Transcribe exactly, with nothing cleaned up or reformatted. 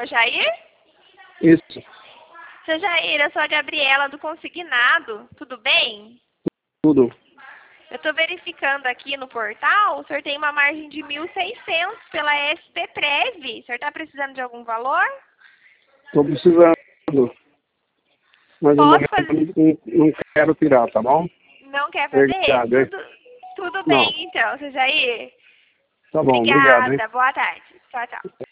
seu Jair? Isso. Seu Jair, eu sou a Gabriela do Consignado. Tudo bem? Tudo. Eu estou verificando aqui no portal, o senhor tem uma margem de mil e seiscentos pela S P Prev. O senhor está precisando de algum valor? Estou precisando. Mas no Posso momento fazer? eu não, não quero tirar, tá bom? Não quer fazer? Obrigado, hein? Tudo, tudo Não. bem, então, seu Jair. Tá bom, obrigado, hein? Obrigada. Boa tarde. Tchau, tchau.